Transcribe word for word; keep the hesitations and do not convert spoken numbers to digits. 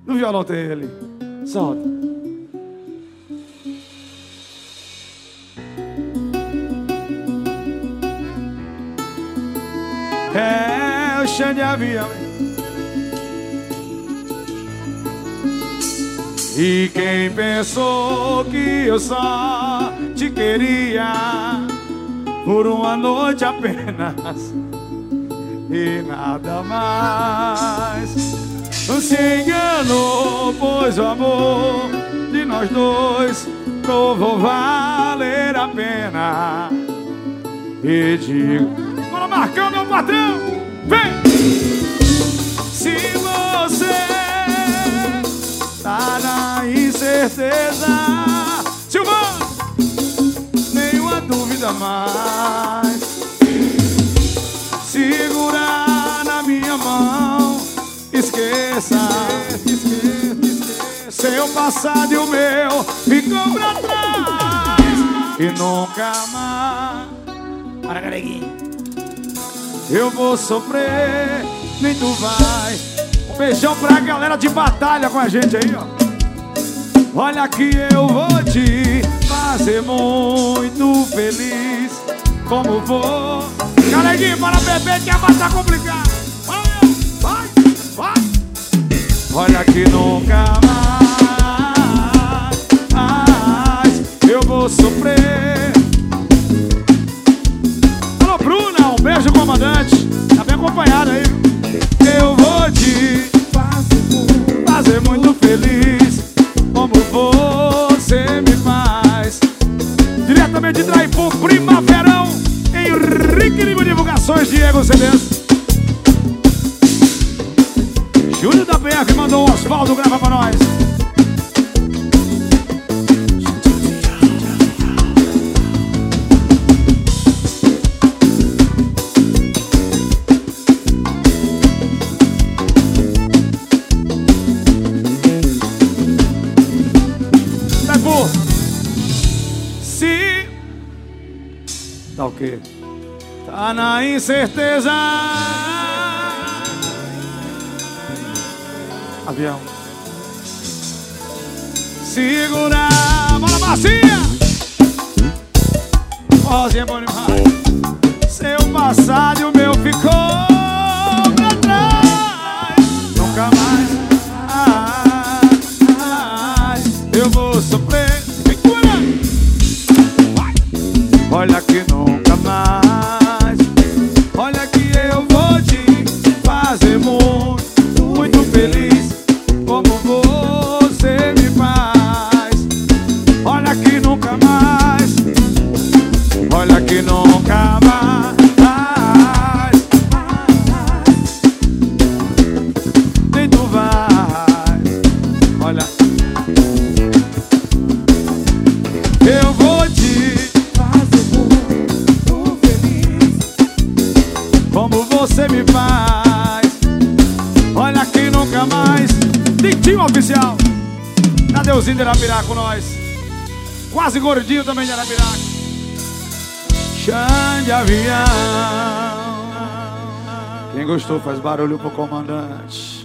No violão tem ele. Solta. É o chão de avião. E quem pensou que eu só te queria por uma noite apenas e nada mais, se enganou, pois o amor de nós dois provou valer a pena. E digo, bora marcar meu patrão, vem! Se você tá na incerteza, Silvano, nenhuma dúvida mais, segurar na minha mão, esqueça, esqueça, esqueça. Seu passado e o meu ficam pra trás e nunca mais. Para, galeguinha, eu vou sofrer, nem tu vai. Um beijão pra galera de batalha com a gente aí, ó. Olha que eu vou te fazer muito feliz, como vou. Galeguinha, para beber que a bata tá complicada. Vai, vai, vai. Olha que nunca mais eu vou sofrer. Alô, Bruna, um beijo, comandante. Tá bem acompanhado aí. Eu vou te fazer muito feliz, como você me faz. Diretamente de Traipu, Primaverão, Henrique Lima Divulgações, Diego C Ds. Júlio da P F mandou o Osvaldo gravar pra nós. Se tá o quê? Tá na incerteza. Avião. Segurar, bola macia. Rosinha bom demais. Seu passado e o meu ficou pra trás. Nunca mais, ah, ah, eu vou sofrer. Olha que nunca mais. Olha que eu vou te fazer muito, muito feliz, como você me faz. Olha que nunca mais. Olha que nunca mais. Nem tu vai. Olha, eu vou te como você me faz. Olha que nunca mais. Tintinho oficial. Tadeuzinho de Arapiraca com nós. Quase gordinho também de Arapiraca. Chão de avião. Quem gostou faz barulho pro comandante.